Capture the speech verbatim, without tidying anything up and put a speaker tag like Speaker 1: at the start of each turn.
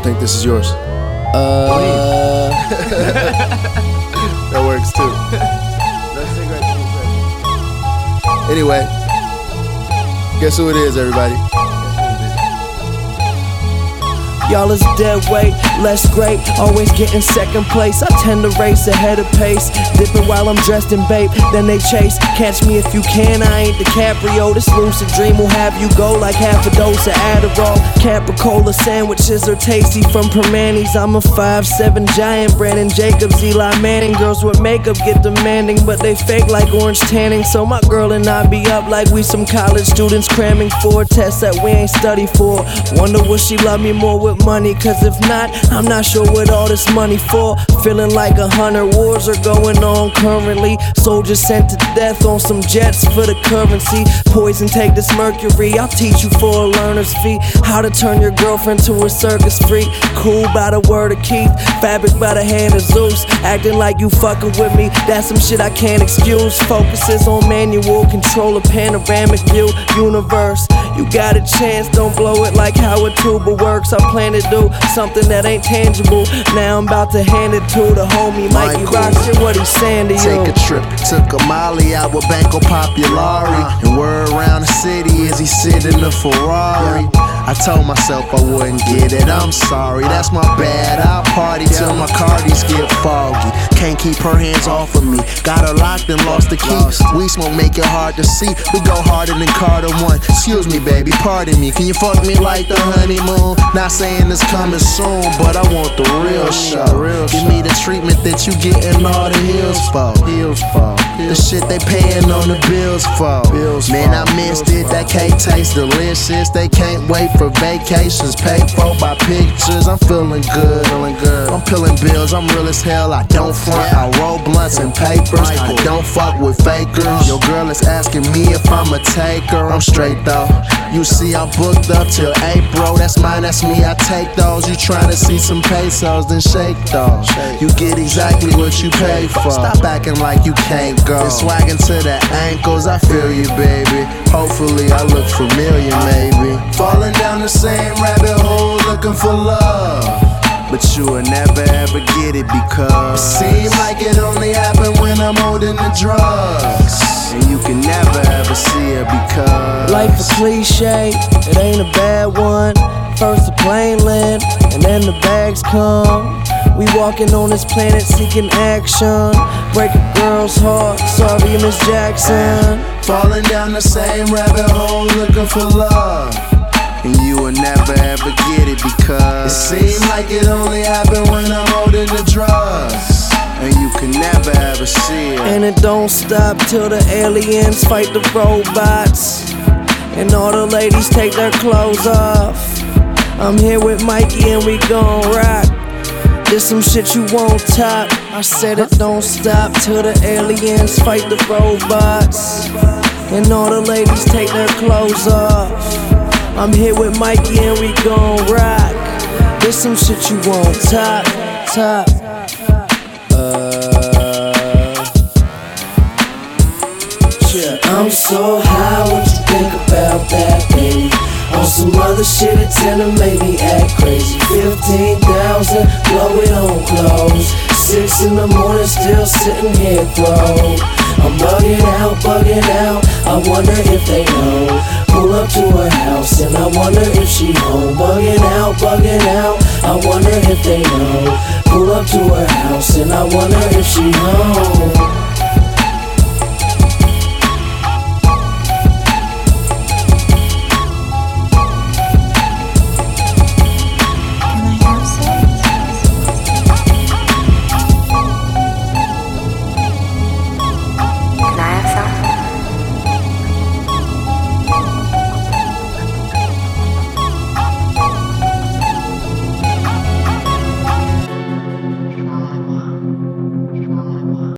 Speaker 1: think this is yours?
Speaker 2: Uh.
Speaker 1: That works too. Anyway, guess who it is, everybody?
Speaker 2: Y'all is dead weight, less great, always getting second place. I tend to race ahead of pace, dipping while I'm dressed in babe, then they chase. Catch me if you can, I ain't DiCaprio. This lucid dream will have you go like half a dose of Adderall. Capricola sandwiches are tasty from Permanis. I'm a five seven giant, Brandon Jacobs, Eli Manning. Girls with makeup get demanding, but they fake like orange tanning. So my girl and I be up like we some college students cramming for tests that we ain't study for. Wonder will she love me more with money, cause if not, I'm not sure what all this money for. Feeling like a hundred wars are going on currently. Soldiers sent to death on some jets for the currency. Poison, take this mercury, I'll teach you for a learner's fee. How to turn your girlfriend to a circus freak. Cool by the word of Keith, fabric by the hand of Zeus. Acting like you fucking with me, that's some shit I can't excuse. Focuses on manual, control a panoramic view. Universe, you got a chance, don't blow it like how a tuba works. I plan to do something that ain't tangible. Now I'm about to hand it to the homie Mikey Rock. Shit, what he's saying to you.
Speaker 3: Take a trip, took a Molly out with Banco Populari, and word around the city is he sit in the Ferrari. I told myself I wouldn't get it, I'm sorry, that's my bad. I'll party till my cardies get foggy. Can't keep her hands off of me, got her locked and lost the key. We smoke make it hard to see, we go harder than Carter one. Excuse me baby, pardon me, can you fuck me like the honeymoon? Not saying it's coming soon, but I want the real show. Give me the treatment that you getting all the heels for. The shit they paying on the bills for. Man, I missed it, that cake tastes delicious. They can't wait for vacations, paid for by pictures. I'm feeling good, feeling good. I'm peeling bills, I'm real as hell. I don't front, I roll blunts and papers. I don't fuck with fakers. Your girl is asking me if I'm a taker. I'm straight though. You see, I'm booked up till April. That's mine, that's me. I take those. You trying to see some pesos, then shake those. You get exactly what you pay for. Stop acting like you can't go. Been swagging to the ankles. I feel you, baby. Hopefully, I look familiar, maybe. Falling down the same rabbit hole looking for love, but you will never ever get it because it seems like it only happen when I'm holding the drugs, and you can never ever see it because
Speaker 2: life a cliche, it ain't a bad one. First the plane land, and then the bags come. We walking on this planet seeking action. Break a girl's heart, sorry Miss Jackson.
Speaker 3: Falling down the same rabbit hole looking for love, and you will never ever get it because it seems like it only happen when I'm holding the drugs, and you can never ever see it.
Speaker 2: And it don't stop till the aliens fight the robots, and all the ladies take their clothes off. I'm here with Mikey and we gon' rock. There's some shit you won't top. I said it don't stop till the aliens fight the robots, and all the ladies take their clothes off. I'm here with Mikey and we gon' rock. There's some shit you won't top, top. Uh, yeah. I'm so high, what you think about that, baby? On some other shit, it tend to make me act crazy. Fifteen thousand, blow it on clothes. Six in the morning, still sitting here thrown. I'm bugging out, bugging out, I wonder if they know. Pull up to her house and I wonder if she home. Bugging out, bugging out, I wonder if they know. Pull up to her house and I wonder if she home.